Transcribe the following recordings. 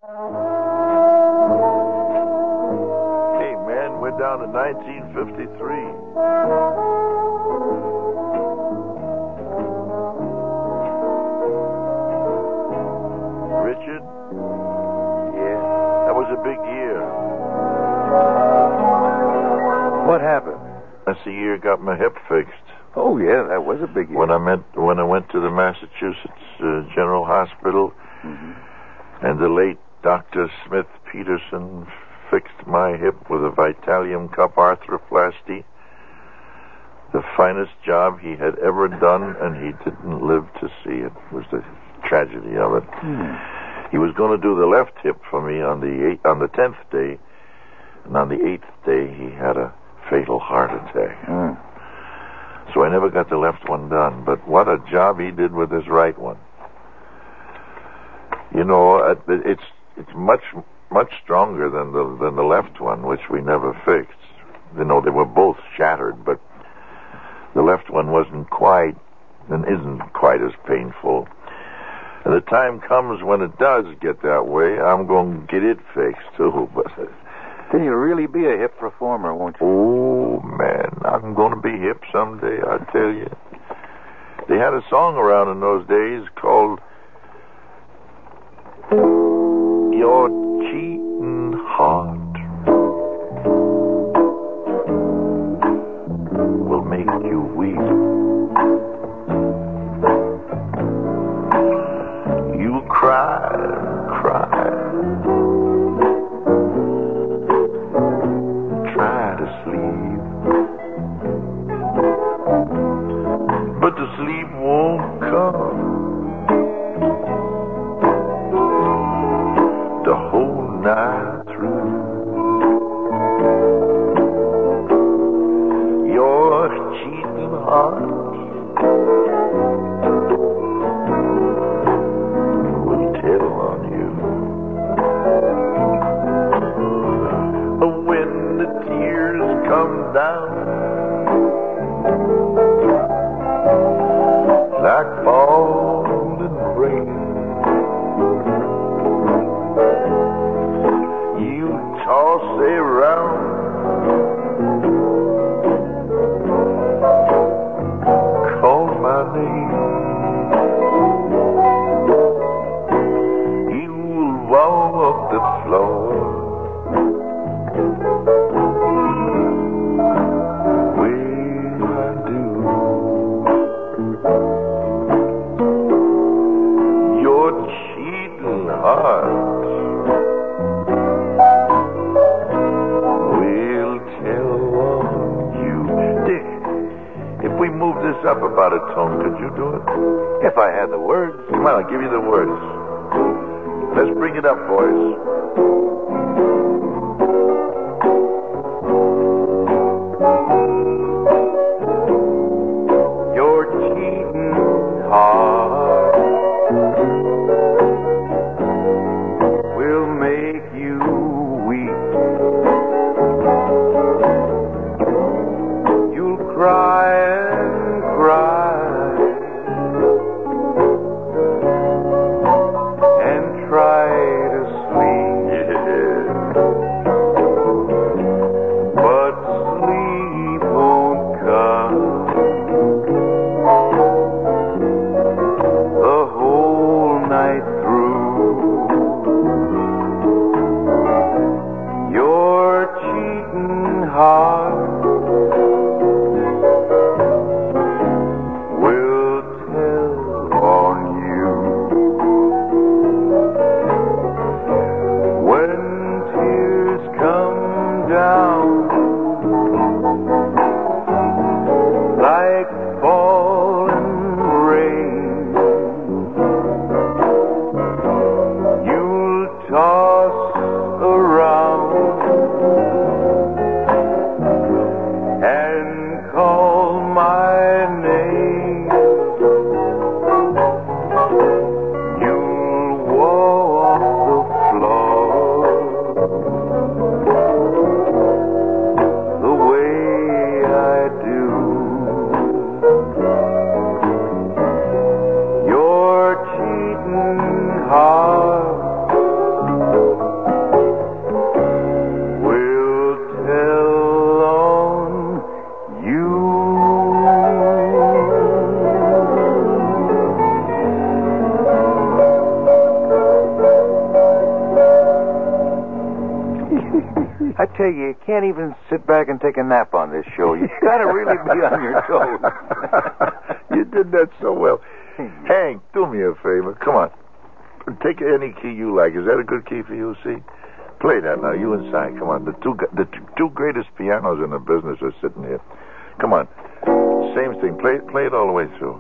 Hey, man, we're down to 1953. Richard? Yeah. That was a big year. What happened? That's the year I got my hip fixed. Oh, yeah, that was a big year. When I went to the Massachusetts General Hospital, and the late Dr. Smith Peterson fixed my hip with a Vitalium cup arthroplasty. The finest job he had ever done, and he didn't live to see it. Was the tragedy of it. He was going to do the left hip for me on the 10th day, and on the 8th day he had a fatal heart attack. So I never got the left one done. But what a job he did with his right one. You know, it's much stronger than the left one, which we never fixed. You know, they were both shattered, but the left one wasn't quite and isn't quite as painful. And the time comes when it does get that way, I'm going to get it fixed too. But then you'll really be a hip performer, won't you? Oh, man, I'm going to be hip someday, I tell you. They had a song around in those days called Your Cheating Heart Will Make You Weep. You cry and cry, try to sleep, but the sleep won't come. The whole night through, your cheating heart will tell on you. When the tears come down like falling rain, toss around, call my name. You'll walk the floor where I do. Your cheating heart up about a tone, could you do it? If I had the words. Come on, I'll give you the words. Let's bring it up, boys. Your cheating heart will make you weep. You'll cry and try to sleep, I tell you, you can't even sit back and take a nap on this show. You got to really be on your toes. You did that so well. Hank, do me a favor. Come on. Take any key you like. Is that a good key for you, see? Play that now. You inside. Come on. The two greatest pianos in the business are sitting here. Come on. Same thing. Play it all the way through.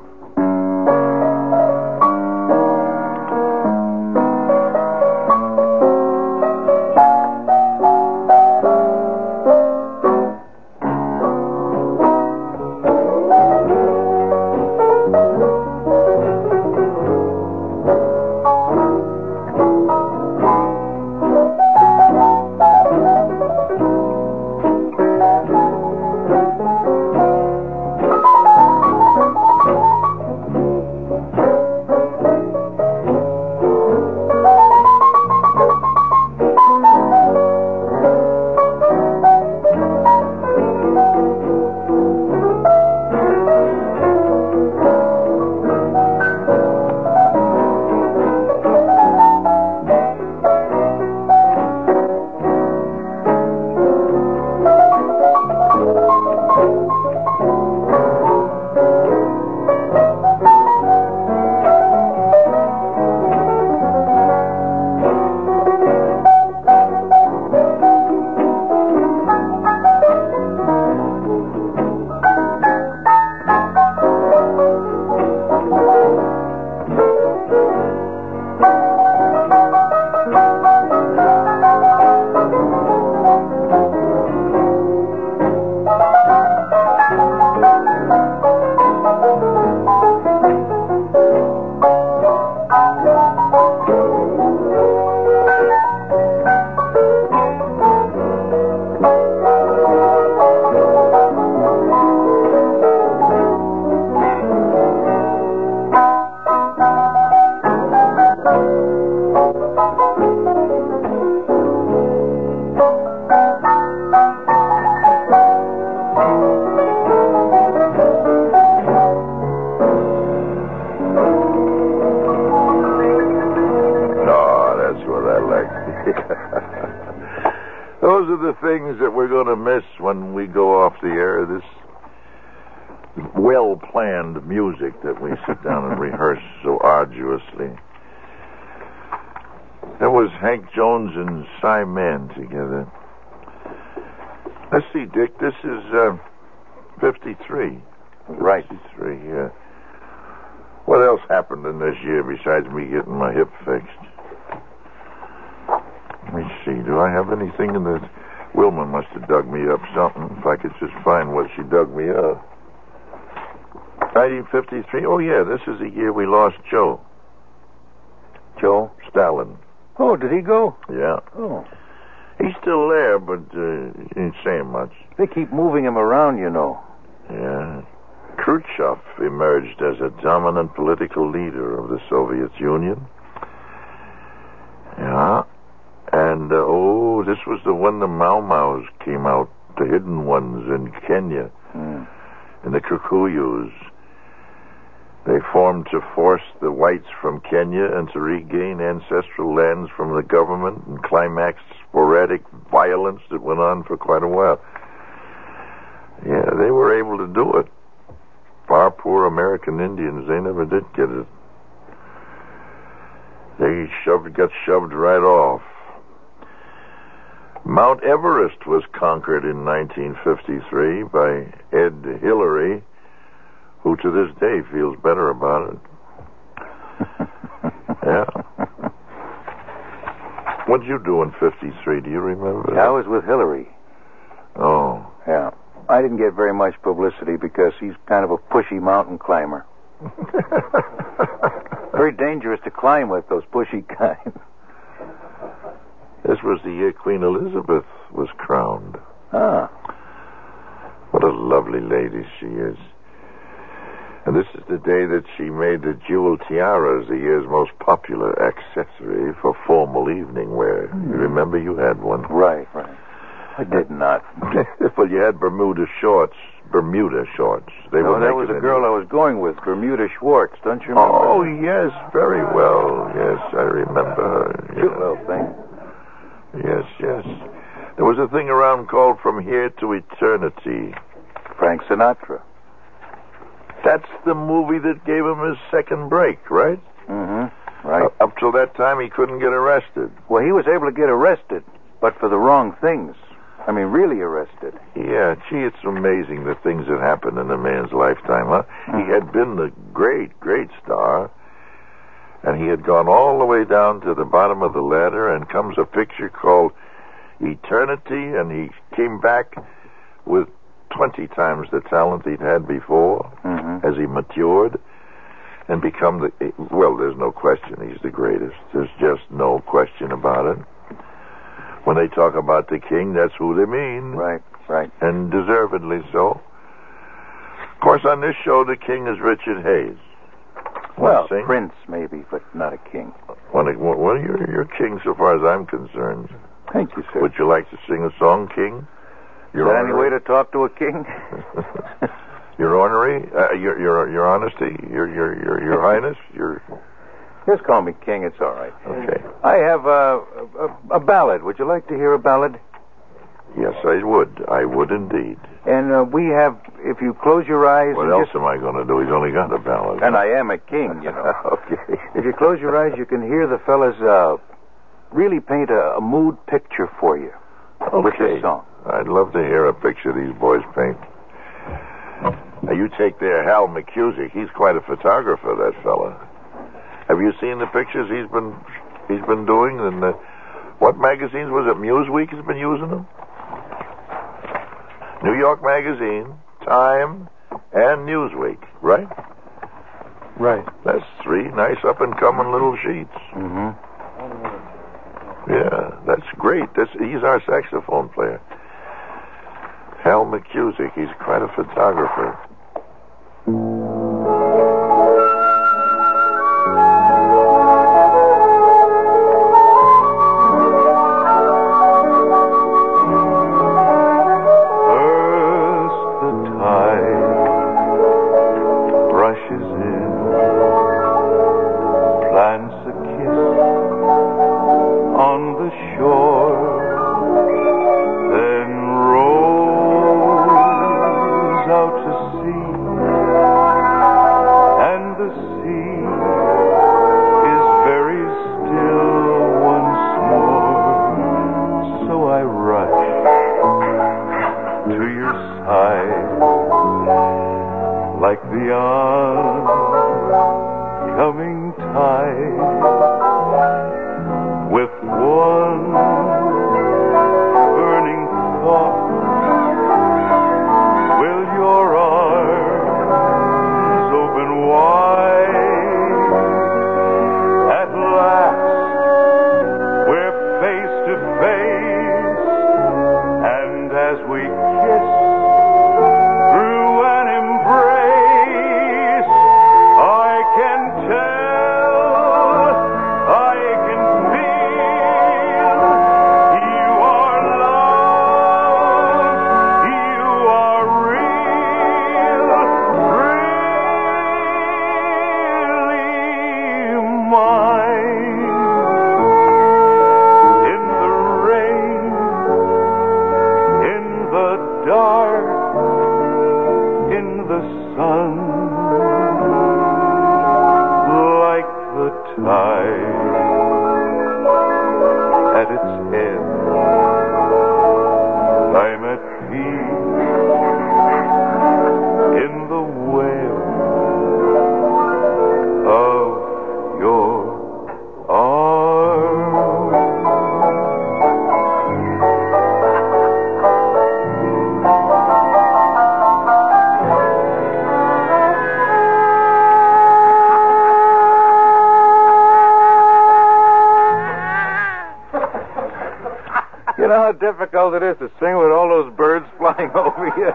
Those are the things that we're going to miss when we go off the air. This well-planned music that we sit down and rehearse so arduously. That was Hank Jones and Cy Mann together. Let's see, Dick. This is 53. Right. 53, yeah. What else happened in this year besides me getting my hip fixed? Let me see. Do I have anything in the... Wilma must have dug me up something. If I could just find what she dug me up. 1953? Oh, yeah. This is the year we lost Joe. Joe? Stalin. Oh, did he go? Yeah. Oh. He's still there, but he ain't saying much. They keep moving him around, you know. Yeah. Khrushchev emerged as a dominant political leader of the Soviet Union. Yeah. And, this was the one the Mau Maus came out, the hidden ones in Kenya, in the Kikuyus. They formed to force the whites from Kenya and to regain ancestral lands from the government and climaxed sporadic violence that went on for quite a while. Yeah, they were able to do it. Our poor American Indians, they never did get it. They got shoved right off. Mount Everest was conquered in 1953 by Ed Hillary, who to this day feels better about it. Yeah. What'd you do in 53? Do you remember? I was with Hillary. Oh. Yeah. I didn't get very much publicity because he's kind of a pushy mountain climber. Very dangerous to climb with, those pushy kind. This was the year Queen Elizabeth was crowned. Ah. What a lovely lady she is. And this is the day that she made the jewel tiaras the year's most popular accessory for formal evening wear. You remember you had one? Right. I did not. Well, you had Bermuda shorts. They No, were that was a girl I was going with, Bermuda Schwartz. Don't you remember? Oh, yes, very well. Yes, I remember her. Cute little thing. Yes. There was a a thing around called From Here to Eternity. Frank Sinatra. That's the movie that gave him his second break, right? Mm-hmm. Right. Up till that time, he couldn't get arrested. Well, he was able to get arrested, but for the wrong things. I mean, really arrested. Yeah, gee, it's amazing the things that happen in a man's lifetime, huh? He had been the great, great star, and he had gone all the way down to the bottom of the ladder, and comes a picture called Eternity, and he came back with 20 times the talent he'd had before as he matured and become the... Well, there's no question he's the greatest. There's just no question about it. When they talk about the king, that's who they mean. Right, right. And deservedly so. Of course, on this show, the king is Richard Hayes. Well, Prince, maybe, but not a king. Well, you're king so far as I'm concerned. Thank you, sir. Would you like to sing a song, King? Is that any way to talk to a king? Your ornery, your honesty, your highness, your... Just call me King, it's all right. Okay. I have a ballad. Would you like to hear a ballad? Yes, I would. I would indeed. And we have, if you close your eyes... What else am I going to do? He's only got a ballad. And I am a king, you know. Okay. If you close your eyes, you can hear the fellas really paint a mood picture for you with this song. I'd love to hear a picture these boys paint. Now, you take there Hal McCusick. He's quite a photographer, that fella. Have you seen the pictures he's been doing? And what magazines was it? Newsweek has been using them? New York Magazine, Time, and Newsweek, right? Right. That's three nice up-and-coming little sheets. Mm-hmm. Yeah, that's great. He's our saxophone player. Hal McCusick. He's quite a photographer. You know how difficult it is to sing with all those birds flying over you?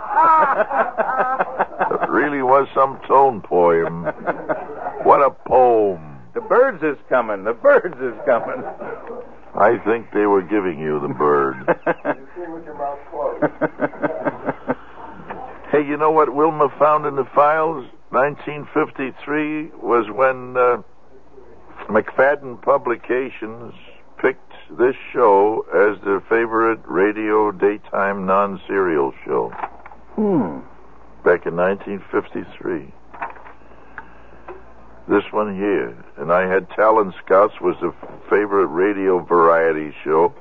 It really was some tone poem. What a poem. The birds is coming. The birds is coming. I think they were giving you the bird. You sing with your mouth closed. Hey, you know what Wilma found in the files? 1953 was when McFadden Publications picked this show as their favorite radio daytime non-serial show. Back in 1953. This one here. And I had Talent Scouts was the favorite radio variety show.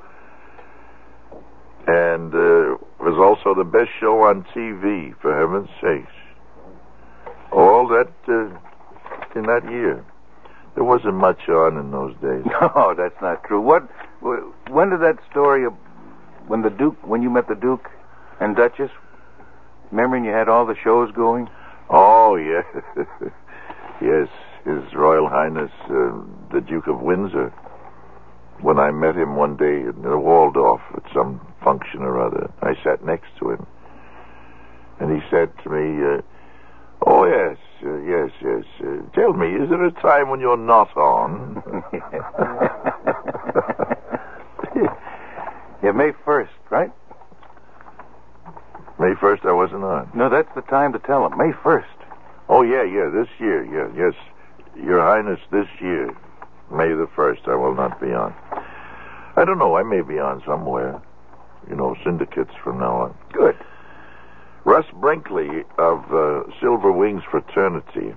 And was also the best show on TV, for heaven's sakes. All that in that year. There wasn't much on in those days. No, that's not true. When did that story of when you met the Duke and Duchess? Remembering you had all the shows going? Oh, yeah. Yes, His Royal Highness, the Duke of Windsor. When I met him one day in the Waldorf at some function or other, I sat next to him. And he said to me, oh, yes. Tell me, is there a time when you're not on? Yeah, May 1st, right? May 1st I wasn't on. No, that's the time to tell him. May 1st. Oh, yeah, this year, yes. Your Highness, this year, May the 1st, I will not be on. I don't know, I may be on somewhere. Syndicates from now on. Good. Russ Brinkley of Silver Wings Fraternity,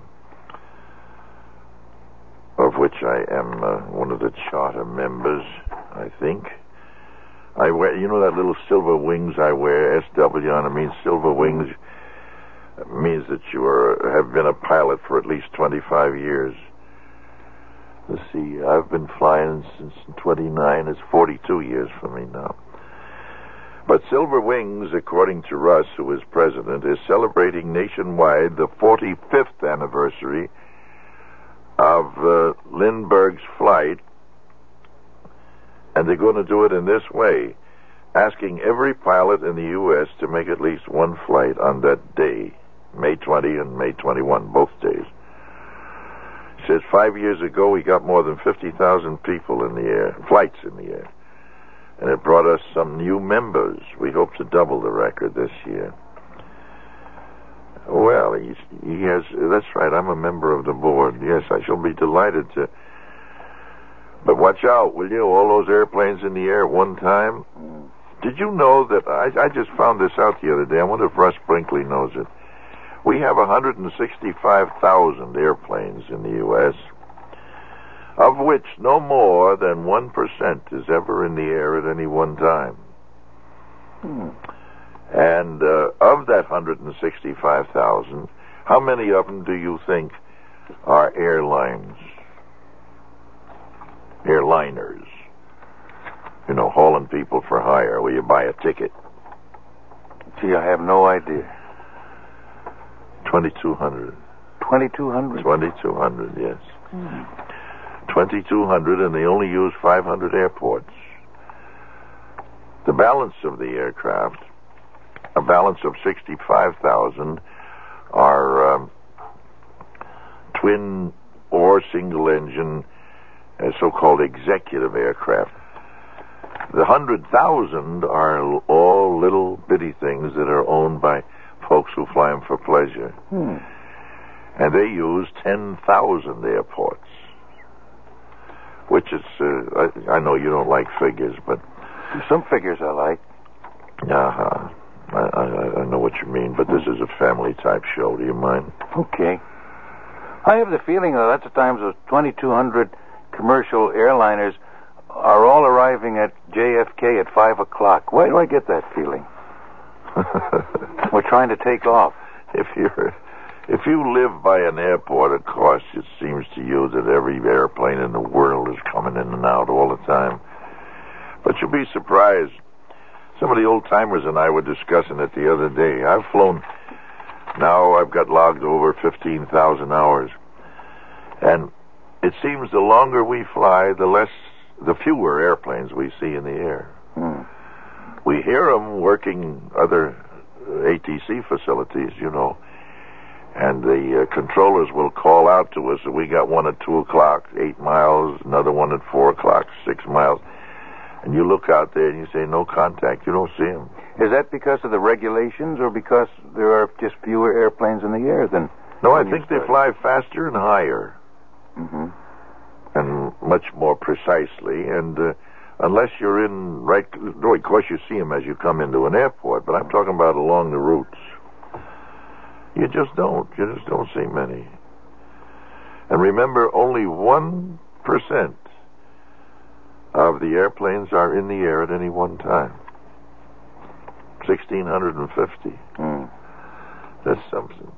of which I am one of the charter members, I think. I wear, that little silver wings I wear, SW on it means silver wings. It means that you have been a pilot for at least 25 years. Let's see, I've been flying since 29. It's 42 years for me now. But Silver Wings, according to Russ, who is president, is celebrating nationwide the 45th anniversary of Lindbergh's flight. And they're going to do it in this way, asking every pilot in the U.S. to make at least one flight on that day, May 20 and May 21, both days. He says 5 years ago we got more than 50,000 people in the air, flights in the air. And it brought us some new members. We hope to double the record this year. Well, he has, that's right, I'm a member of the board. Yes, I shall be delighted to. But watch out, will you? All those airplanes in the air at one time. Did you know that, I just found this out the other day. I wonder if Russ Brinkley knows it. We have 165,000 airplanes in the U.S., of which no more than 1% is ever in the air at any one time. And of that 165,000, how many of them do you think are airlines? Airliners. Hauling people for hire where you buy a ticket. Gee, I have no idea. 2,200. 2,200? 2,200, yes. 2,200, and they only use 500 airports. The balance of the aircraft, a balance of 65,000, are twin or single-engine, so-called executive aircraft. The 100,000 are all little bitty things that are owned by folks who fly them for pleasure. And they use 10,000 airports. Which is, I know you don't like figures, but... Some figures I like. Uh-huh. I know what you mean, but this is a family-type show. Do you mind? Okay. I have the feeling that lots of times those 2,200 commercial airliners are all arriving at JFK at 5 o'clock. Why do I get that feeling? We're trying to take off. If you live by an airport, of course, it seems to you that every airplane in the world is coming in and out all the time. But you'll be surprised. Some of the old-timers and I were discussing it the other day. I've flown, now I've got logged over 15,000 hours. And it seems the longer we fly, the fewer airplanes we see in the air. We hear them working other ATC facilities, and the controllers will call out to us that we got one at 2 o'clock, 8 miles, another one at 4 o'clock, 6 miles. And you look out there and you say, no contact. You don't see them. Is that because of the regulations or because there are just fewer airplanes in the air than... No, I think they fly faster and higher. Mm-hmm. And much more precisely. And Unless you're in right... No, of course you see them as you come into an airport, but I'm talking about along the routes. You just don't. You just don't see many. And remember, only 1% of the airplanes are in the air at any one time. 1,650. That's something.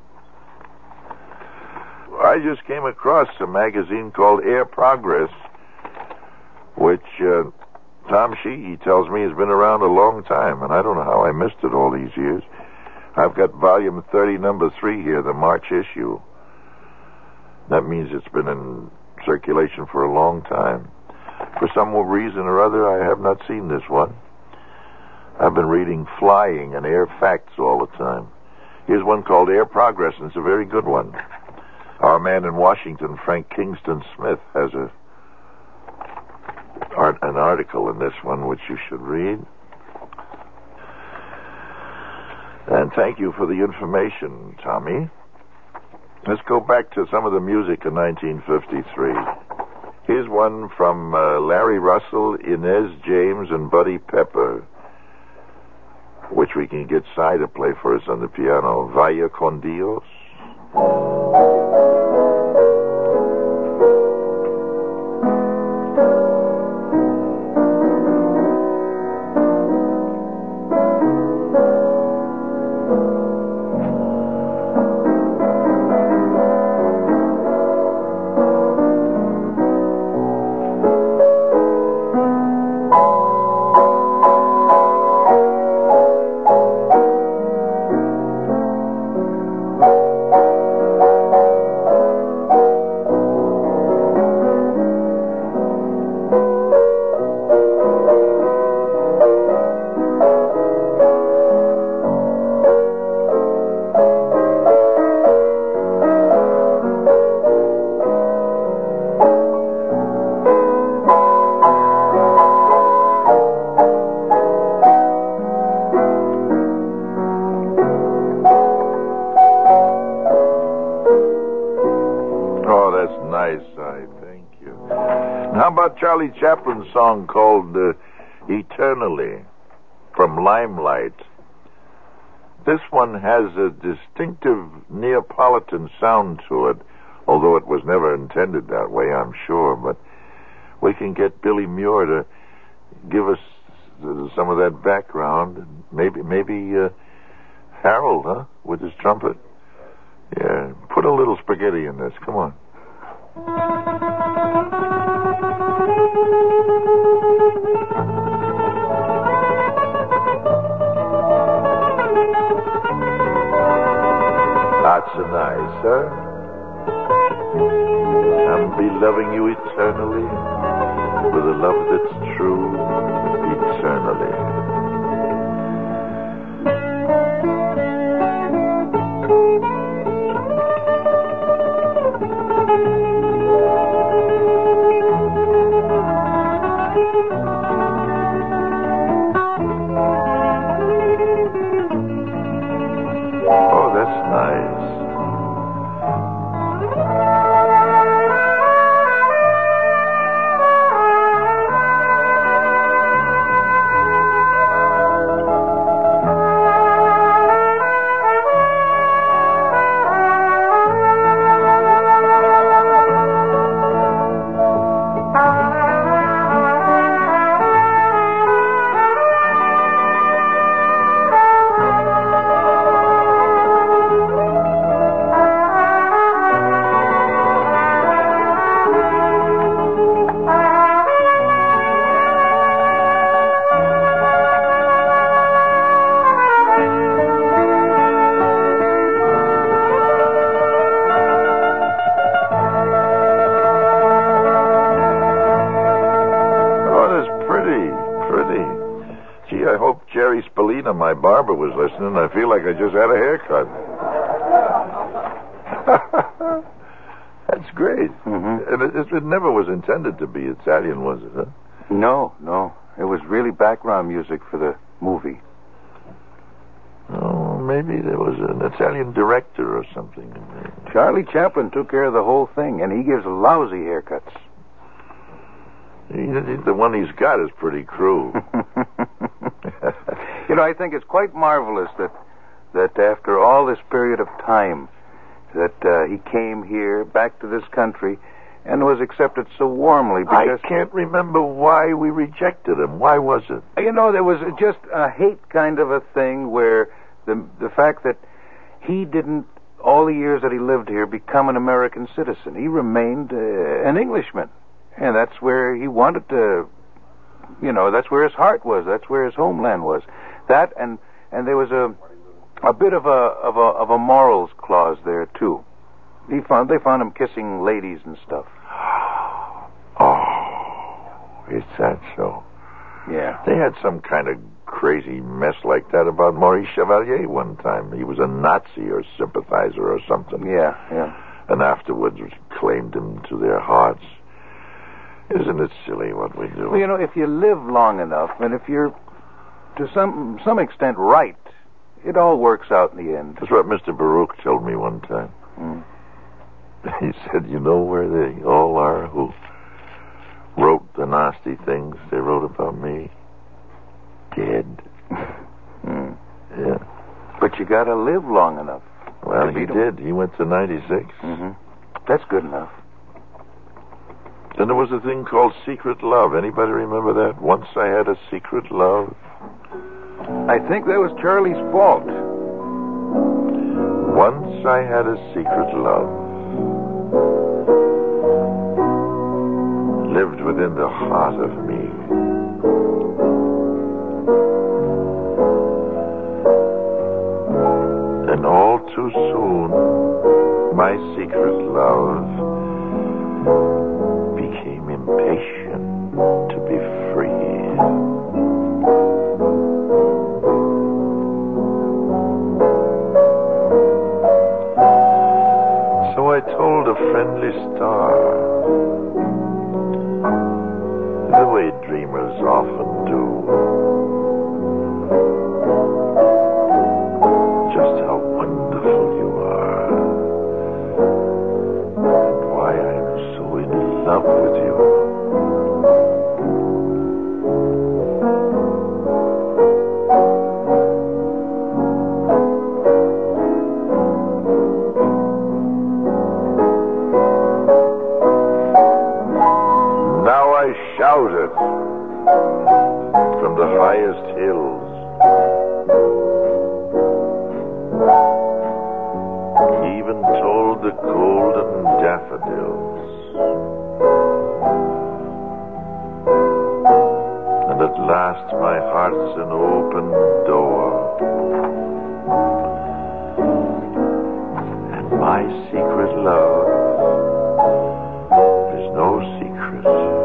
I just came across a magazine called Air Progress, which Tom Sheehy tells me has been around a long time, and I don't know how I missed it all these years. I've got volume 30, number 3 here, the March issue. That means it's been in circulation for a long time. For some reason or other, I have not seen this one. I've been reading Flying and Air Facts all the time. Here's one called Air Progress, and it's a very good one. Our man in Washington, Frank Kingston Smith, has an article in this one which you should read. And thank you for the information, Tommy. Let's go back to some of the music in 1953. Here's one from Larry Russell, Inez James, and Buddy Pepper, which we can get Cy to play for us on the piano. Vaya con Dios. Charlie Chaplin's song called Eternally from Limelight. This one has a distinctive Neapolitan sound to it, although it was never intended that way, I'm sure. But we can get Billy Muir to give us some of that background. Maybe Harold, huh, with his trumpet. Yeah, put a little spaghetti in this. Come on. That's nice, huh? And be loving you eternally with a love that's true eternally. My barber was listening. I feel like I just had a haircut. That's great. Mm-hmm. And it never was intended to be Italian, was it? Huh? No. It was really background music for the movie. Oh, maybe there was an Italian director or something. Charlie Chaplin took care of the whole thing, and he gives lousy haircuts. The one he's got is pretty cruel. You know, I think it's quite marvelous that after all this period of time that he came here, back to this country, and was accepted so warmly. Because I can't remember why we rejected him. Why was it? You know, there was just a hate kind of a thing where the fact that he didn't, all the years that he lived here, become an American citizen. He remained an Englishman. And that's where he wanted to, you know, that's where his heart was. That's where his homeland was. That and there was a bit of a morals clause there too. They found him kissing ladies and stuff. Oh, is that so? Yeah. They had some kind of crazy mess like that about Maurice Chevalier one time. He was a Nazi or sympathizer or something. Yeah. And afterwards claimed him to their hearts. Isn't it silly what we do? Well, you know, if you live long enough, and if you're to some extent right, it all works out in the end. That's what Mr. Baruch told me one time. He said, you know where they all are who wrote the nasty things they wrote about me? Dead. Yeah. But you got to live long enough. Well, he did. He went to 96. That's good enough. Then there was a thing called secret love. Anybody remember that? Once I had a secret love. I think that was Charlie's fault. Once I had a secret love. Lived within the heart of me. And all too soon, my secret love became impatient to be free. So I told a friendly star, the way dreamers often do, just how wonderful you are, and why I am so in love with you. Now I shouted from the highest hills, even told the golden daffodils, and at last my heart's an open door, and my secret love is no secret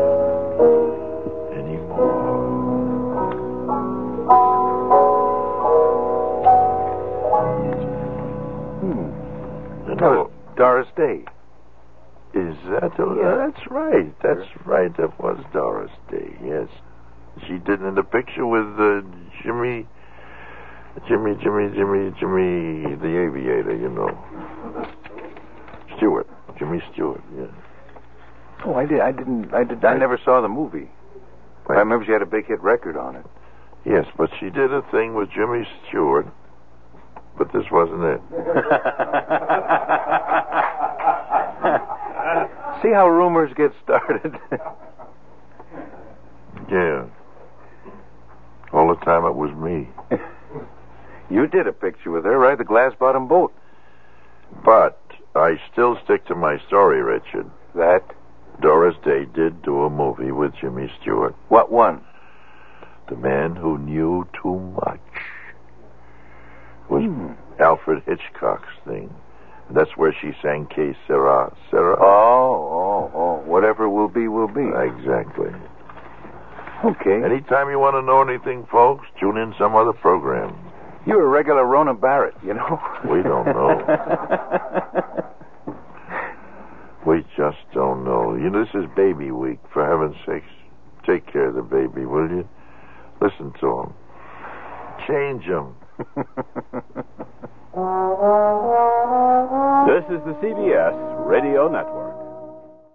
anymore. Oh, Doris Day. Is that? Yeah. That's right. That's right. That was Doris Day. Yes, she did in the picture with Jimmy, the aviator. You know, Stewart, Jimmy Stewart. Yeah. Oh, I never saw the movie. Right. I remember she had a big hit record on it. Yes, but she did a thing with Jimmy Stewart, but this wasn't it. See how rumors get started. Yeah. All the time it was me. You did a picture with her, right? The glass-bottom boat. But I still stick to my story, Richard. That? Doris Day did do a movie with Jimmy Stewart. What one? The Man Who Knew Too Much. It was Alfred Hitchcock's thing. That's where she sang Que Sera. Oh. Whatever will be, will be. Exactly. Okay. Anytime you want to know anything, folks, tune in some other program. You're a regular Rona Barrett, you know. We don't know. We just don't know. You know, this is baby week. For heaven's sakes, take care of the baby, will you? Listen to him. Change him. This is the CBS Radio Network.